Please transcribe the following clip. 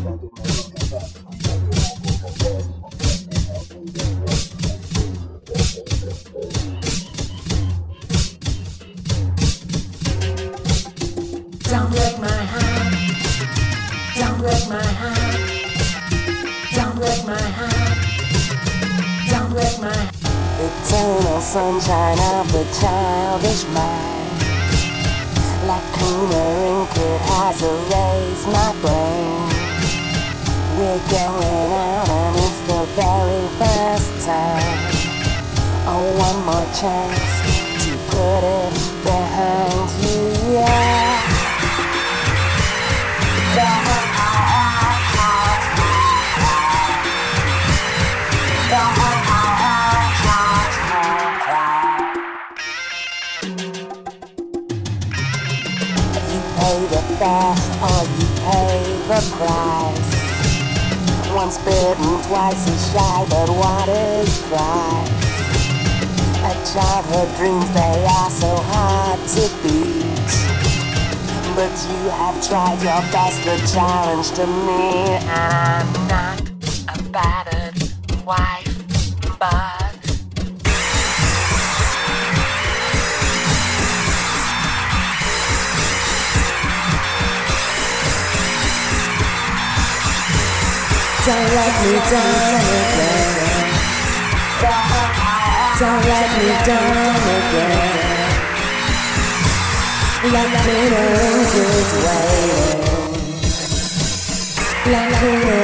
Don't break my heart. Don't break my heart. Don't break my heart. Don't break my heart. Eternal sunshine of the childish mind. Lacuna ink, it has erased my brain. We're going out and it's the very first time. Oh, one more chance to put it behind you, yeah. You pay the fare or you pay the price. Once bitten, twice as shy, but what is price? A childhood dreams, they are so hard to beat. But you have tried your best, the challenge to me. And I'm not a battered wife, but don't let me down again. Don't let me down again. Like cleaner is waiting. Like cleaner